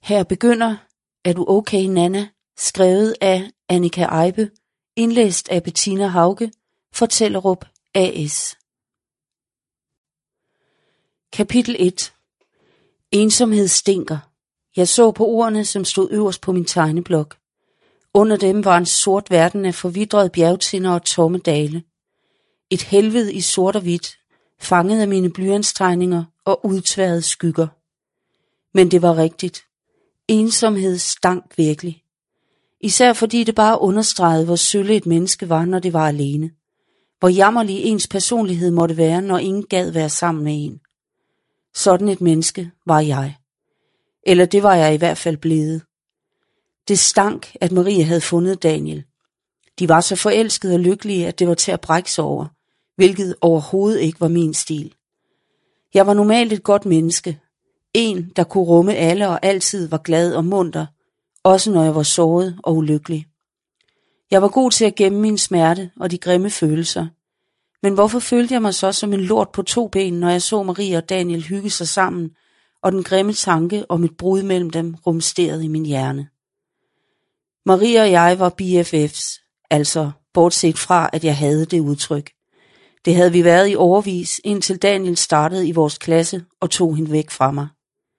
Her begynder Er du okay, Nana? Skrevet af Annika Eibe, indlæst af Bettina Hauge, Fortællerup A/S. Kapitel 1. Ensomhed stinker. Jeg så på ordene, som stod øverst på min tegneblok. Under dem var en sort verden af forvidrede bjergtinder og tomme dale. Et helvede i sort og hvidt, fanget af mine blyantstegninger og udtværrede skygger. Men det var rigtigt. Ensomhed stank virkelig. Især fordi det bare understregede, hvor sølle et menneske var, når det var alene. Hvor jammerlig ens personlighed måtte være, når ingen gad være sammen med en. Sådan et menneske var jeg. Eller det var jeg i hvert fald blevet. Det stank, at Marie havde fundet Daniel. De var så forelskede og lykkelige, at det var til at brække sig over, hvilket overhovedet ikke var min stil. Jeg var normalt et godt menneske. En, der kunne rumme alle og altid var glad og munter, også når jeg var såret og ulykkelig. Jeg var god til at gemme min smerte og de grimme følelser. Men hvorfor følte jeg mig så som en lort på to ben, når jeg så Marie og Daniel hygge sig sammen, og den grimme tanke om et brud mellem dem rumsterede i min hjerne? Marie og jeg var BFFs, altså bortset fra, at jeg havde det udtryk. Det havde vi været i årevis, indtil Daniel startede i vores klasse og tog hende væk fra mig.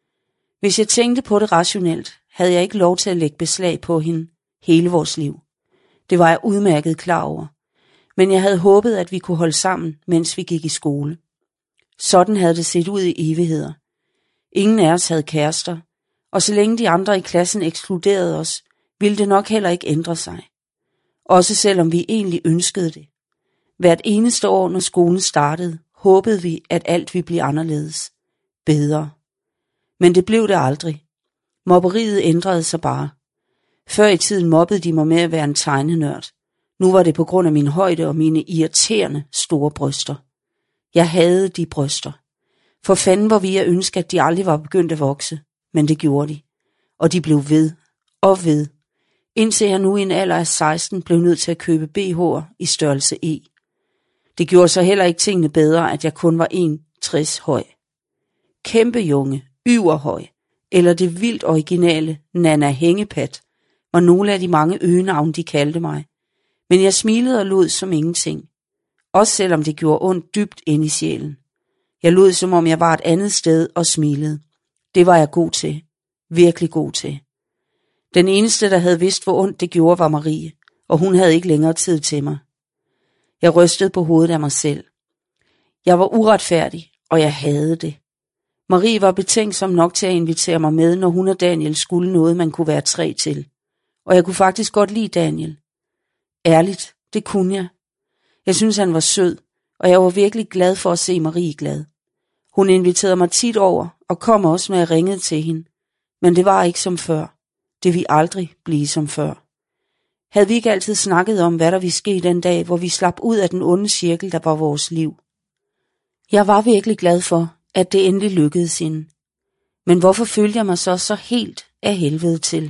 Hvis jeg tænkte på det rationelt, havde jeg ikke lov til at lægge beslag på hende hele vores liv. Det var jeg udmærket klar over. Men jeg havde håbet, at vi kunne holde sammen, mens vi gik i skole. Sådan havde det set ud i evigheder. Ingen af os havde kærester, og så længe de andre i klassen ekskluderede os, ville det nok heller ikke ændre sig. Også selvom vi egentlig ønskede det. Hvert eneste år, når skolen startede, håbede vi, at alt ville blive anderledes. Bedre. Men det blev det aldrig. Mobberiet ændrede sig bare. Før i tiden mobbede de mig med at være en tegnenørd. Nu var det på grund af min højde og mine irriterende store bryster. Jeg hadede de bryster. For fanden var vi at ønske, at de aldrig var begyndt at vokse. Men det gjorde de. Og de blev ved og ved. Indtil jeg nu i en alder af 16 blev nødt til at købe BH'er i størrelse E. Det gjorde så heller ikke tingene bedre, at jeg kun var 1,60 høj. Kæmpe junge, yverhøj, eller det vildt originale Nana Hængepat, var nogle af de mange øgenavne, de kaldte mig. Men jeg smilede og lod som ingenting. Også selvom det gjorde ondt dybt ind i sjælen. Jeg lod som om jeg var et andet sted og smilede. Det var jeg god til. Virkelig god til. Den eneste, der havde vidst, hvor ondt det gjorde, var Marie, og hun havde ikke længere tid til mig. Jeg rystede på hovedet af mig selv. Jeg var uretfærdig, og jeg hadede det. Marie var betænksom nok til at invitere mig med, når hun og Daniel skulle noget, man kunne være 3 til. Og jeg kunne faktisk godt lide Daniel. Ærligt, det kunne jeg. Jeg synes, han var sød, og jeg var virkelig glad for at se Marie glad. Hun inviterede mig tit over, og kom også, når jeg ringede til hende. Men det var ikke som før. Det ville aldrig blive som før. Havde vi ikke altid snakket om, hvad der ville ske den dag, hvor vi slap ud af den onde cirkel, der var vores liv? Jeg var virkelig glad for, at det endelig lykkedes hende. Men hvorfor følte jeg mig så helt af helvede til?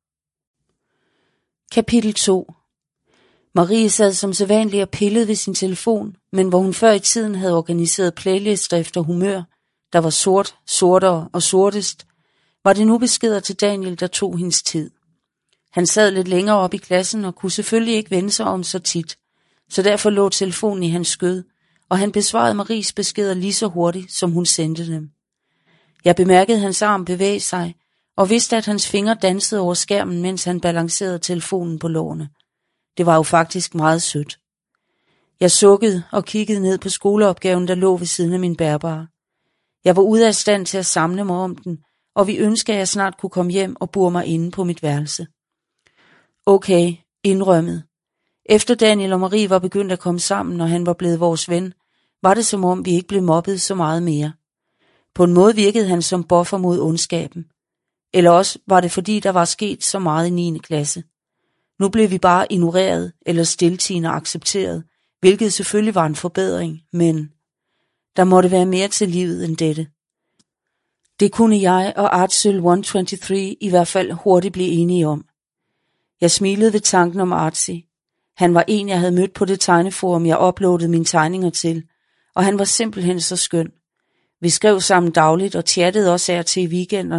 Kapitel 2. Marie sad som sædvanligt og pillede ved sin telefon, men hvor hun før i tiden havde organiseret playlister efter humør, der var sort, sortere og sortest, var det nu beskeder til Daniel, der tog hendes tid. Han sad lidt længere op i klassen og kunne selvfølgelig ikke vende sig om så tit, så derfor lå telefonen i hans skød, og han besvarede Maries beskeder lige så hurtigt, som hun sendte dem. Jeg bemærkede hans arm bevæge sig, og vidste, at hans fingre dansede over skærmen, mens han balancerede telefonen på lårene. Det var jo faktisk meget sødt. Jeg sukkede og kiggede ned på skoleopgaven, der lå ved siden af min bærbare. Jeg var ude af stand til at samle mig om den, og vi ønskede, at jeg snart kunne komme hjem og bure mig inde på mit værelse. Okay, indrømmet. Efter Daniel og Marie var begyndt at komme sammen, og han var blevet vores ven, var det som om vi ikke blev mobbet så meget mere. På en måde virkede han som buffer mod ondskaben. Eller også var det fordi, der var sket så meget i 9. klasse. Nu blev vi bare ignoreret eller stiltiende accepteret, hvilket selvfølgelig var en forbedring, men der måtte være mere til livet end dette. Det kunne jeg og Artsel 123 i hvert fald hurtigt blive enige om. Jeg smilede ved tanken om Artsy. Han var en, jeg havde mødt på det tegneforum, jeg uploadede mine tegninger til, og han var simpelthen så skøn. Vi skrev sammen dagligt og chattede også af til i weekenderne,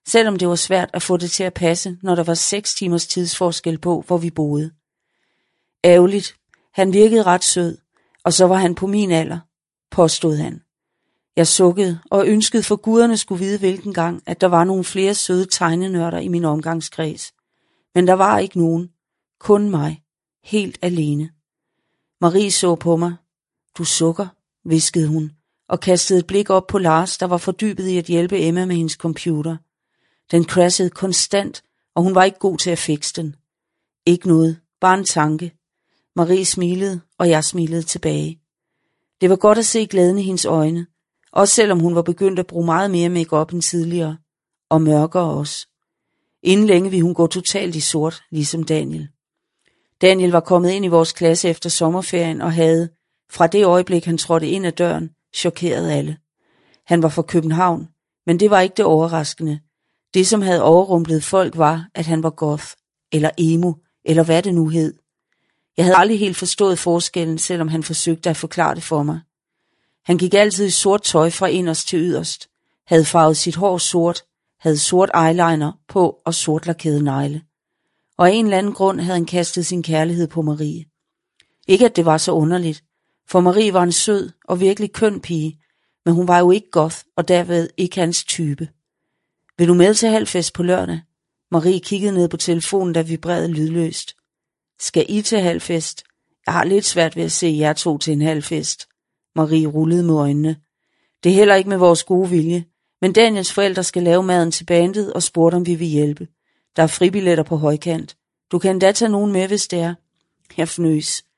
selvom det var svært at få det til at passe, når der var 6 timers tidsforskel på, hvor vi boede. Ærgerligt. Han virkede ret sød, og så var han på min alder, påstod han. Jeg sukkede og ønskede for guderne skulle vide hvilken gang, at der var nogle flere søde tegnenørder i min omgangskreds. Men der var ikke nogen. Kun mig. Helt alene. Marie så på mig. Du sukker, hviskede hun, og kastede et blik op på Lars, der var fordybet i at hjælpe Emma med hendes computer. Den crashede konstant, og hun var ikke god til at fikse den. Ikke noget, bare en tanke. Marie smilede, og jeg smilede tilbage. Det var godt at se glæden i hendes øjne, også selvom hun var begyndt at bruge meget mere make-up end tidligere, og mørkere også. Inden længe ville hun gå totalt i sort, ligesom Daniel. Daniel var kommet ind i vores klasse efter sommerferien og havde, fra det øjeblik han trådte ind ad døren, chokeret alle. Han var fra København, men det var ikke det overraskende. Det, som havde overrumplet folk, var, at han var goth, eller emo, eller hvad det nu hed. Jeg havde aldrig helt forstået forskellen, selvom han forsøgte at forklare det for mig. Han gik altid i sort tøj fra inderst til yderst, havde farvet sit hår sort, havde sort eyeliner på og sort lakerede negle. Og af en eller anden grund havde han kastet sin kærlighed på Marie. Ikke at det var så underligt, for Marie var en sød og virkelig køn pige, men hun var jo ikke goth og derved ikke hans type. Vil du med til halvfest på lørdag? Marie kiggede ned på telefonen, der vibrerede lydløst. Skal I til halvfest? Jeg har lidt svært ved at se jer to til en halvfest. Marie rullede med øjnene. Det er heller ikke med vores gode vilje, men Daniels forældre skal lave maden til bandet og spurgte, om vi vil hjælpe. Der er fribilletter på højkant. Du kan endda tage nogen med, hvis det er. Jeg fnøs.